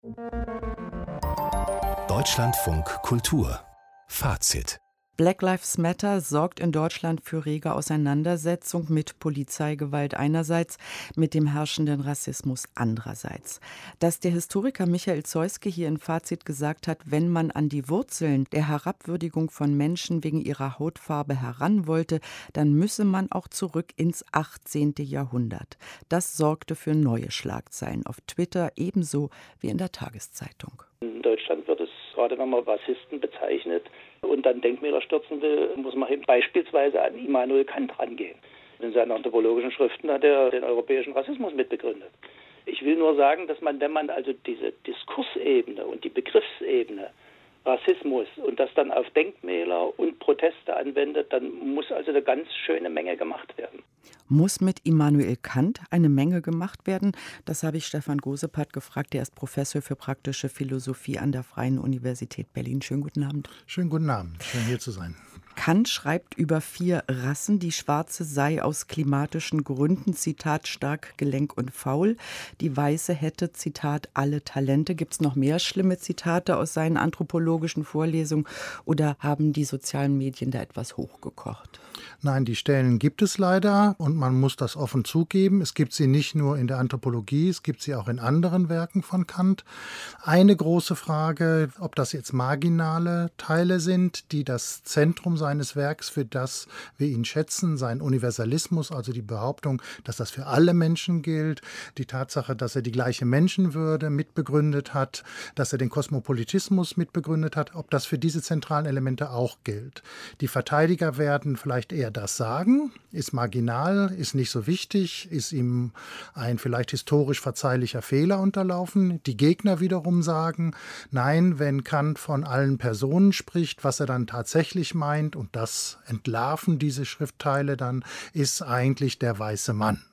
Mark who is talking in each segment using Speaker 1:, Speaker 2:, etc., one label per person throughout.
Speaker 1: Deutschlandfunk Kultur Fazit.
Speaker 2: Black Lives Matter sorgt in Deutschland für rege Auseinandersetzung mit Polizeigewalt einerseits, mit dem herrschenden Rassismus andererseits. Dass der Historiker Michael Zeuske hier im Fazit gesagt hat, wenn man an die Wurzeln der Herabwürdigung von Menschen wegen ihrer Hautfarbe heran wollte, dann müsse man auch zurück ins 18. Jahrhundert. Das sorgte für neue Schlagzeilen auf Twitter ebenso wie in der Tageszeitung.
Speaker 3: In Deutschland wird es, gerade wenn man Rassisten bezeichnet und dann Denkmäler stürzen will, muss man eben beispielsweise an Immanuel Kant rangehen. In seinen anthropologischen Schriften hat er den europäischen Rassismus mitbegründet. Ich will nur sagen, dass man, wenn man also diese Diskursebene und die Begriffsebene Rassismus und das dann auf Denkmäler und Proteste anwendet, dann muss also eine ganz schöne Menge gemacht werden.
Speaker 2: Muss mit Immanuel Kant eine Menge gemacht werden? Das habe ich Stefan Gosepart gefragt. Er ist Professor für praktische Philosophie an der Freien Universität Berlin. Schönen guten Abend.
Speaker 4: Schönen guten Abend. Schön hier zu sein.
Speaker 2: Kant schreibt über 4 Rassen. Die schwarze sei aus klimatischen Gründen, Zitat, stark, gelenk und faul. Die weiße hätte, Zitat, alle Talente. Gibt es noch mehr schlimme Zitate aus seinen anthropologischen Vorlesungen oder haben die sozialen Medien da etwas hochgekocht?
Speaker 4: Nein, die Stellen gibt es leider und man muss das offen zugeben. Es gibt sie nicht nur in der Anthropologie, es gibt sie auch in anderen Werken von Kant. Eine große Frage, ob das jetzt marginale Teile sind, die das Zentrum seines Werks, für das wir ihn schätzen, sein Universalismus, also die Behauptung, dass das für alle Menschen gilt, die Tatsache, dass er die gleiche Menschenwürde mitbegründet hat, dass er den Kosmopolitismus mitbegründet hat, ob das für diese zentralen Elemente auch gilt. Die Verteidiger werden vielleicht eher das sagen, ist marginal, ist nicht so wichtig, ist ihm ein vielleicht historisch verzeihlicher Fehler unterlaufen. Die Gegner wiederum sagen, nein, wenn Kant von allen Personen spricht, was er dann tatsächlich meint, und das entlarven diese Schriftteile dann, ist eigentlich der weiße Mann.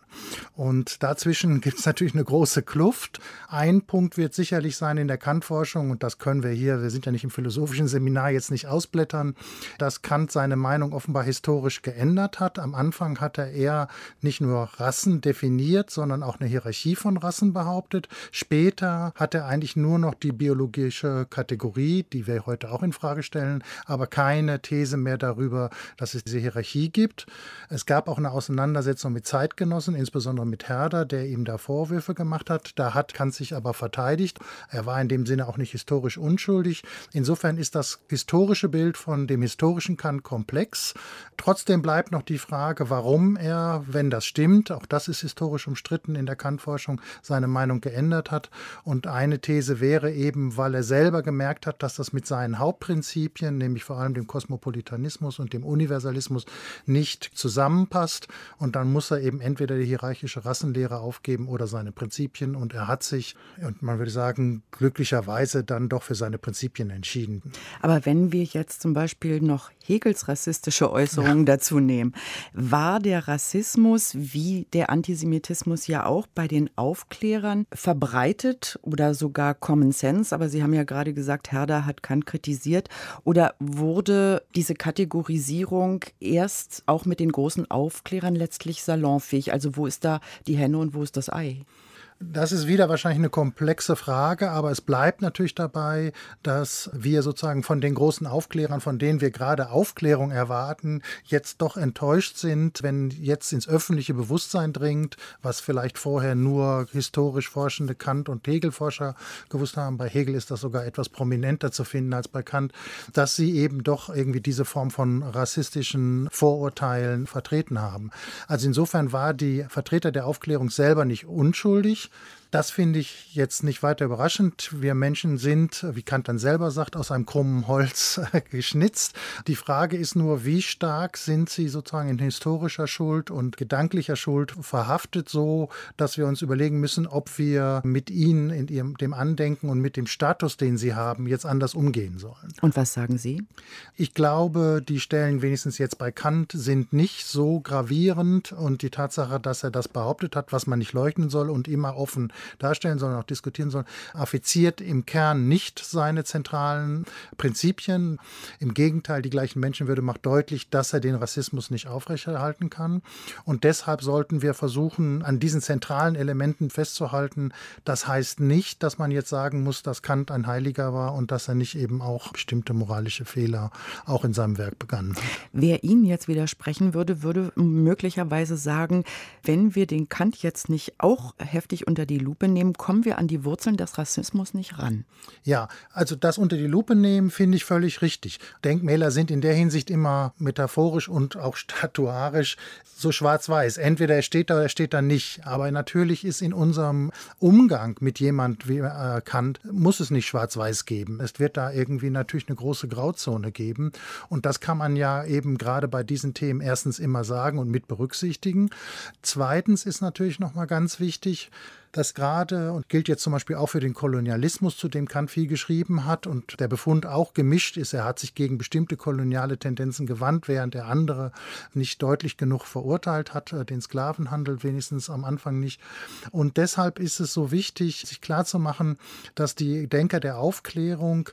Speaker 4: Und dazwischen gibt es natürlich eine große Kluft. Ein Punkt wird sicherlich sein in der Kant-Forschung, und das können wir sind ja nicht im philosophischen Seminar, jetzt nicht ausblättern, dass Kant seine Meinung offenbar historisch geändert hat. Am Anfang hat er eher nicht nur Rassen definiert, sondern auch eine Hierarchie von Rassen behauptet. Später hat er eigentlich nur noch die biologische Kategorie, die wir heute auch in Frage stellen, aber keine These mehr darüber, dass es diese Hierarchie gibt. Es gab auch eine Auseinandersetzung mit Zeitgenossen, insbesondere mit Herder, der ihm da Vorwürfe gemacht hat. Da hat Kant sich aber verteidigt. Er war in dem Sinne auch nicht historisch unschuldig. Insofern ist das historische Bild von dem historischen Kant komplex. Trotzdem bleibt noch die Frage, warum er, wenn das stimmt, auch das ist historisch umstritten in der Kant-Forschung, seine Meinung geändert hat. Und eine These wäre eben, weil er selber gemerkt hat, dass das mit seinen Hauptprinzipien, nämlich vor allem dem Kosmopolitanismus und dem Universalismus, nicht zusammenpasst. Und dann muss er eben entweder die hierarchische Rassenlehre aufgeben oder seine Prinzipien. Und er hat sich, und man würde sagen, glücklicherweise dann doch für seine Prinzipien entschieden.
Speaker 2: Aber wenn wir jetzt zum Beispiel noch Hegels rassistische Äußerungen dazu nehmen, war der Rassismus wie der Antisemitismus ja auch bei den Aufklärern verbreitet oder sogar Common Sense? Aber Sie haben ja gerade gesagt, Herder hat Kant kritisiert. Oder wurde diese Kategorisierung erst auch mit den großen Aufklärern letztlich salonfähig? Also wo ist da die Henne und wo ist das Ei?
Speaker 4: Das ist wieder wahrscheinlich eine komplexe Frage, aber es bleibt natürlich dabei, dass wir sozusagen von den großen Aufklärern, von denen wir gerade Aufklärung erwarten, jetzt doch enttäuscht sind, wenn jetzt ins öffentliche Bewusstsein dringt, was vielleicht vorher nur historisch forschende Kant- und Hegel-Forscher gewusst haben. Bei Hegel ist das sogar etwas prominenter zu finden als bei Kant, dass sie eben doch irgendwie diese Form von rassistischen Vorurteilen vertreten haben. Also insofern war die Vertreter der Aufklärung selber nicht unschuldig. Das finde ich jetzt nicht weiter überraschend. Wir Menschen sind, wie Kant dann selber sagt, aus einem krummen Holz geschnitzt. Die Frage ist nur, wie stark sind sie sozusagen in historischer Schuld und gedanklicher Schuld verhaftet, so dass wir uns überlegen müssen, ob wir mit ihnen in dem Andenken und mit dem Status, den sie haben, jetzt anders umgehen sollen.
Speaker 2: Und was sagen Sie?
Speaker 4: Ich glaube, die Stellen, wenigstens jetzt bei Kant, sind nicht so gravierend, und die Tatsache, dass er das behauptet hat, was man nicht leugnen soll und immer offen darstellen, sondern auch diskutieren sollen, affiziert im Kern nicht seine zentralen Prinzipien. Im Gegenteil, die gleichen Menschenwürde macht deutlich, dass er den Rassismus nicht aufrechterhalten kann. Und deshalb sollten wir versuchen, an diesen zentralen Elementen festzuhalten. Das heißt nicht, dass man jetzt sagen muss, dass Kant ein Heiliger war und dass er nicht eben auch bestimmte moralische Fehler auch in seinem Werk begangen hat.
Speaker 2: Wer Ihnen jetzt widersprechen würde, würde möglicherweise sagen, wenn wir den Kant jetzt nicht auch heftig unter die Lupe nehmen, kommen wir an die Wurzeln des Rassismus nicht ran.
Speaker 4: Ja, also das unter die Lupe nehmen, finde ich völlig richtig. Denkmäler sind in der Hinsicht immer metaphorisch und auch statuarisch so schwarz-weiß. Entweder er steht da oder er steht da nicht. Aber natürlich ist in unserem Umgang mit jemand wie Kant, muss es nicht schwarz-weiß geben. Es wird da irgendwie natürlich eine große Grauzone geben. Und das kann man ja eben gerade bei diesen Themen erstens immer sagen und mit berücksichtigen. Zweitens ist natürlich nochmal ganz wichtig, dass gerade, und gilt jetzt zum Beispiel auch für den Kolonialismus, zu dem Kant viel geschrieben hat und der Befund auch gemischt ist, er hat sich gegen bestimmte koloniale Tendenzen gewandt, während er andere nicht deutlich genug verurteilt hat, den Sklavenhandel wenigstens am Anfang nicht. Und deshalb ist es so wichtig, sich klarzumachen, dass die Denker der Aufklärung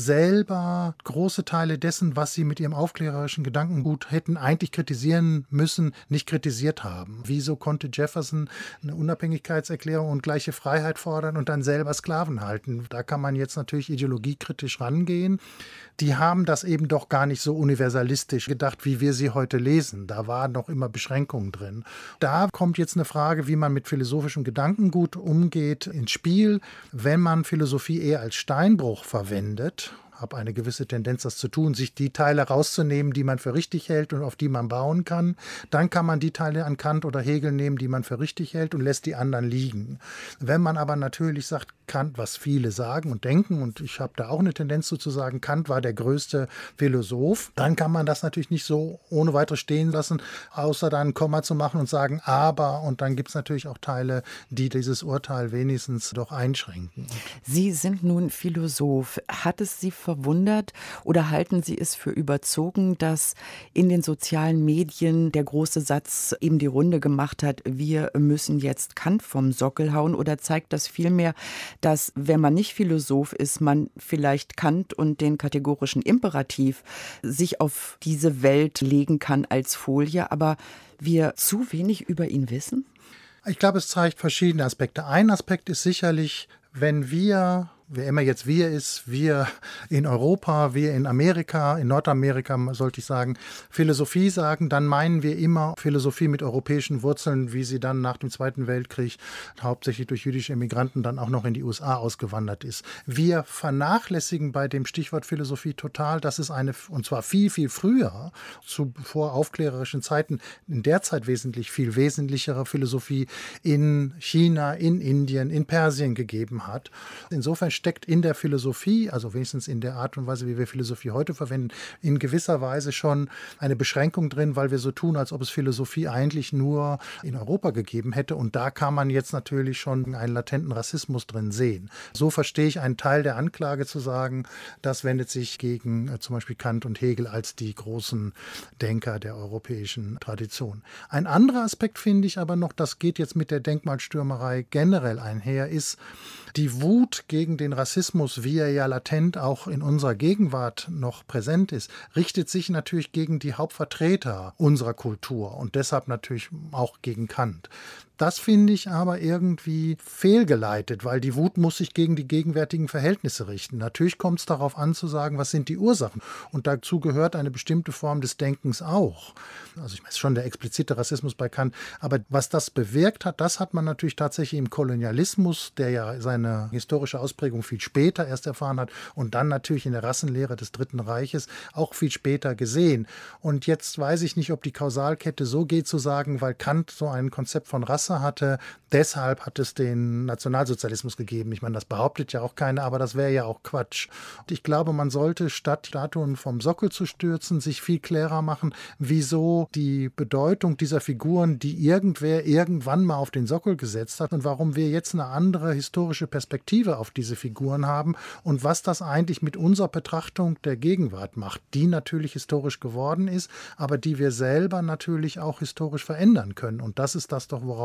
Speaker 4: selber große Teile dessen, was sie mit ihrem aufklärerischen Gedankengut hätten eigentlich kritisieren müssen, nicht kritisiert haben. Wieso konnte Jefferson eine Unabhängigkeitserklärung und gleiche Freiheit fordern und dann selber Sklaven halten? Da kann man jetzt natürlich ideologiekritisch rangehen. Die haben das eben doch gar nicht so universalistisch gedacht, wie wir sie heute lesen. Da waren noch immer Beschränkungen drin. Da kommt jetzt eine Frage, wie man mit philosophischem Gedankengut umgeht, ins Spiel. Wenn man Philosophie eher als Steinbruch verwendet, habe eine gewisse Tendenz, das zu tun, sich die Teile rauszunehmen, die man für richtig hält und auf die man bauen kann. Dann kann man die Teile an Kant oder Hegel nehmen, die man für richtig hält und lässt die anderen liegen. Wenn man aber natürlich sagt, Kant, was viele sagen und denken, und ich habe da auch eine Tendenz zu sagen, Kant war der größte Philosoph, dann kann man das natürlich nicht so ohne weiteres stehen lassen, außer dann ein Komma zu machen und sagen, aber, und dann gibt es natürlich auch Teile, die dieses Urteil wenigstens doch einschränken.
Speaker 2: Sie sind nun Philosoph. Hat es Sie verwundert oder halten Sie es für überzogen, dass in den sozialen Medien der große Satz eben die Runde gemacht hat, wir müssen jetzt Kant vom Sockel hauen, oder zeigt das vielmehr, dass, wenn man nicht Philosoph ist, man vielleicht Kant und den kategorischen Imperativ sich auf diese Welt legen kann als Folie, aber wir zu wenig über ihn wissen?
Speaker 4: Ich glaube, es zeigt verschiedene Aspekte. Ein Aspekt ist sicherlich, wenn wir, wer immer jetzt wir ist, wir in Europa, wir in Amerika, in Nordamerika sollte ich sagen, Philosophie sagen, dann meinen wir immer Philosophie mit europäischen Wurzeln, wie sie dann nach dem Zweiten Weltkrieg hauptsächlich durch jüdische Immigranten dann auch noch in die USA ausgewandert ist. Wir vernachlässigen bei dem Stichwort Philosophie total, dass es eine, und zwar viel, viel früher, zu voraufklärerischen Zeiten, in der Zeit wesentlich viel wesentlichere Philosophie in China, in Indien, in Persien gegeben hat. Insofern steckt in der Philosophie, also wenigstens in der Art und Weise, wie wir Philosophie heute verwenden, in gewisser Weise schon eine Beschränkung drin, weil wir so tun, als ob es Philosophie eigentlich nur in Europa gegeben hätte. Und da kann man jetzt natürlich schon einen latenten Rassismus drin sehen. So verstehe ich einen Teil der Anklage zu sagen, das wendet sich gegen zum Beispiel Kant und Hegel als die großen Denker der europäischen Tradition. Ein anderer Aspekt finde ich aber noch, das geht jetzt mit der Denkmalstürmerei generell einher, ist die Wut gegen den Rassismus, wie er ja latent auch in unserer Gegenwart noch präsent ist, richtet sich natürlich gegen die Hauptvertreter unserer Kultur und deshalb natürlich auch gegen Kant. Das finde ich aber irgendwie fehlgeleitet, weil die Wut muss sich gegen die gegenwärtigen Verhältnisse richten. Natürlich kommt es darauf an zu sagen, was sind die Ursachen. Und dazu gehört eine bestimmte Form des Denkens auch. Also ich meine, schon der explizite Rassismus bei Kant. Aber was das bewirkt hat, das hat man natürlich tatsächlich im Kolonialismus, der ja seine historische Ausprägung viel später erst erfahren hat und dann natürlich in der Rassenlehre des Dritten Reiches auch viel später gesehen. Und jetzt weiß ich nicht, ob die Kausalkette so geht zu sagen, weil Kant so ein Konzept von Rasse hatte, deshalb hat es den Nationalsozialismus gegeben. Ich meine, das behauptet ja auch keiner, aber das wäre ja auch Quatsch. Und ich glaube, man sollte, statt Statuen vom Sockel zu stürzen, sich viel klarer machen, wieso die Bedeutung dieser Figuren, die irgendwer irgendwann mal auf den Sockel gesetzt hat und warum wir jetzt eine andere historische Perspektive auf diese Figuren haben und was das eigentlich mit unserer Betrachtung der Gegenwart macht, die natürlich historisch geworden ist, aber die wir selber natürlich auch historisch verändern können. Und das ist das doch, worauf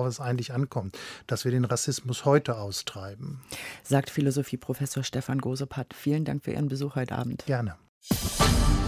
Speaker 4: es eigentlich ankommt, dass wir den Rassismus heute austreiben.
Speaker 2: Sagt Philosophieprofessor Stefan Gosepat. Vielen Dank für Ihren Besuch heute Abend.
Speaker 4: Gerne.